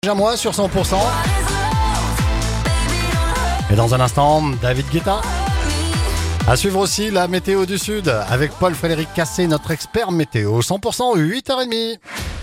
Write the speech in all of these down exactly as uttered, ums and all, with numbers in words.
À moi sur cent pour cent. Et dans un instant, David Guetta. À suivre aussi la météo du Sud avec Paul-Frédéric Cassé, notre expert météo. cent pour cent, huit heures trente.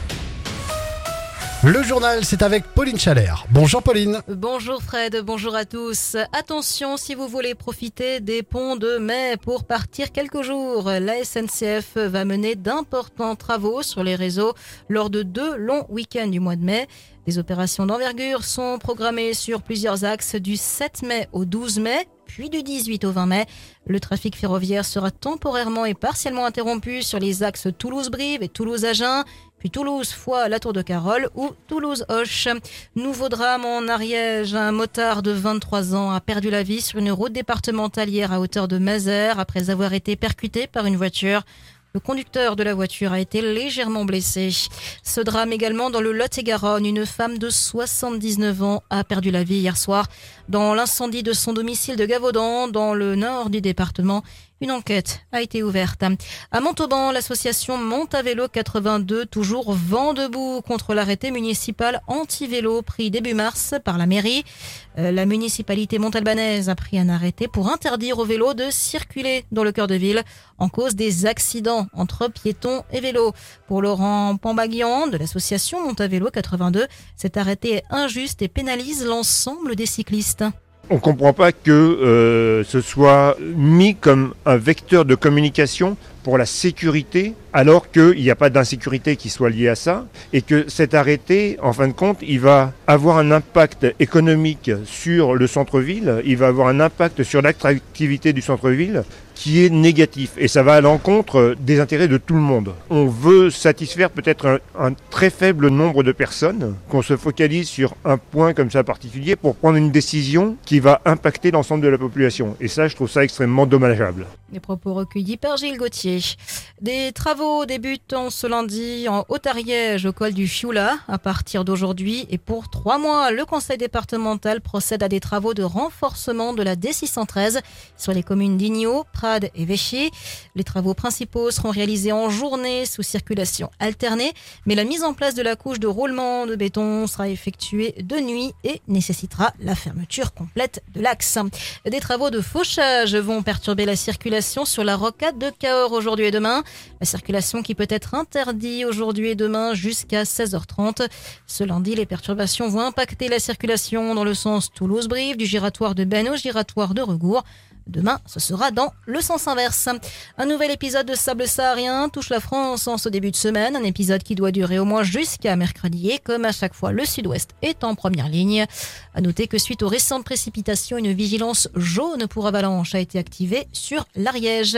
Le journal, c'est avec Pauline Chalère. Bonjour Pauline. Bonjour Fred, bonjour à tous. Attention si vous voulez profiter des ponts de mai pour partir quelques jours. La S N C F va mener d'importants travaux sur les réseaux lors de deux longs week-ends du mois de mai. Des opérations d'envergure sont programmées sur plusieurs axes du sept mai au douze mai, puis du dix-huit au vingt mai. Le trafic ferroviaire sera temporairement et partiellement interrompu sur les axes Toulouse-Brive et Toulouse-Agen, puis Toulouse-Foix-La Tour-de-Carol ou Toulouse-Auch. Nouveau drame en Ariège. Un motard de vingt-trois ans a perdu la vie sur une route départementale hier à hauteur de Mazères après avoir été percuté par une voiture. Le conducteur de la voiture a été légèrement blessé. Ce drame également dans le Lot-et-Garonne. Une femme de soixante-dix-neuf ans a perdu la vie hier soir dans l'incendie de son domicile de Gavaudan, dans le nord du département. Une enquête a été ouverte. À Montauban, l'association Montavélo quatre-vingt-deux, toujours vent debout contre l'arrêté municipal anti-vélo pris début mars par la mairie. Euh, la municipalité montalbanaise a pris un arrêté pour interdire aux vélos de circuler dans le cœur de ville en cause des accidents entre piétons et vélos. Pour Laurent Pambaguian de l'association Montavélo quatre-vingt-deux, cet arrêté est injuste et pénalise l'ensemble des cyclistes. On ne comprend pas que euh, ce soit mis comme un vecteur de communication pour la sécurité, alors qu'il n'y a pas d'insécurité qui soit liée à ça, et que cet arrêté, en fin de compte, il va avoir un impact économique sur le centre-ville, il va avoir un impact sur l'attractivité du centre-ville qui est négatif, et ça va à l'encontre des intérêts de tout le monde. On veut satisfaire peut-être un, un très faible nombre de personnes, qu'on se focalise sur un point comme ça particulier pour prendre une décision qui va impacter l'ensemble de la population, et ça, je trouve ça extrêmement dommageable. Les propos recueillis par Gilles Gauthier. Des travaux débutent ce lundi en Haute-Ariège au col du Fioula à partir d'aujourd'hui et pour trois mois. Le conseil départemental procède à des travaux de renforcement de la D six cent treize sur les communes d'Igno, Prades et Véchy. Les travaux principaux seront réalisés en journée sous circulation alternée, mais la mise en place de la couche de roulement de béton sera effectuée de nuit et nécessitera la fermeture complète de l'axe. Des travaux de fauchage vont perturber la circulation sur la rocade de Cahors aujourd'hui et demain. La circulation qui peut être interdite aujourd'hui et demain jusqu'à seize heures trente. Ce lundi, les perturbations vont impacter la circulation dans le sens Toulouse-Brive, du giratoire de Bennes au giratoire de Regour. Demain, ce sera dans le sens inverse. Un nouvel épisode de Sable saharien touche la France en ce début de semaine. Un épisode qui doit durer au moins jusqu'à mercredi. Et comme à chaque fois, le sud-ouest est en première ligne. À noter que suite aux récentes précipitations, une vigilance jaune pour avalanche a été activée sur l'Ariège.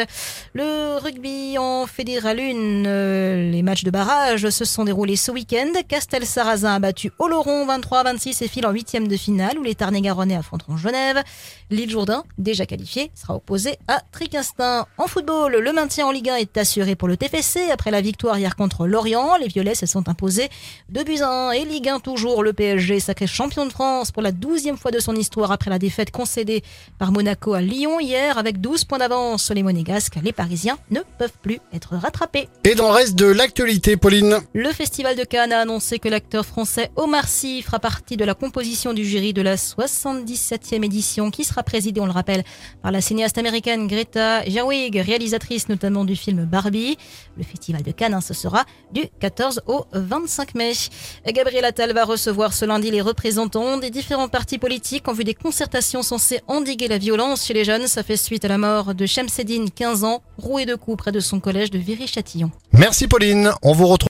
Le rugby en Fédéral un, les matchs de barrage se sont déroulés ce week-end. Castel-Sarrazin a battu Oloron vingt-trois à vingt-six et file en huitième de finale où les Tarn-et-Garonnais affronteront Genève. L'Île-Jourdain, déjà qualifié, sera opposé à Tricastin. En football, le maintien en Ligue un est assuré pour le T F C. Après la victoire hier contre Lorient, les Violets se sont imposés deux buts à un. Et Ligue un toujours, le P S G sacré champion de France pour la douzième fois de son histoire après la défaite concédée par Monaco à Lyon hier avec douze points d'avance sur les Monégasques. Les Parisiens ne peuvent plus être rattrapés. Et dans le reste de l'actualité, Pauline. Le Festival de Cannes a annoncé que l'acteur français Omar Sy fera partie de la composition du jury de la soixante-dix-septième édition qui sera présidée, on le rappelle, par la cinéaste américaine Greta Gerwig, réalisatrice notamment du film Barbie. Le Festival de Cannes, hein, ce sera du quatorze au vingt-cinq mai. Gabriel Attal va recevoir ce lundi les représentants des différents partis politiques en vue des concertations censées endiguer la violence chez les jeunes. Ça fait suite à la mort de Shemseddine, quinze ans, roué de coups près de son collège de Viry-Châtillon. Merci Pauline, on vous retrouve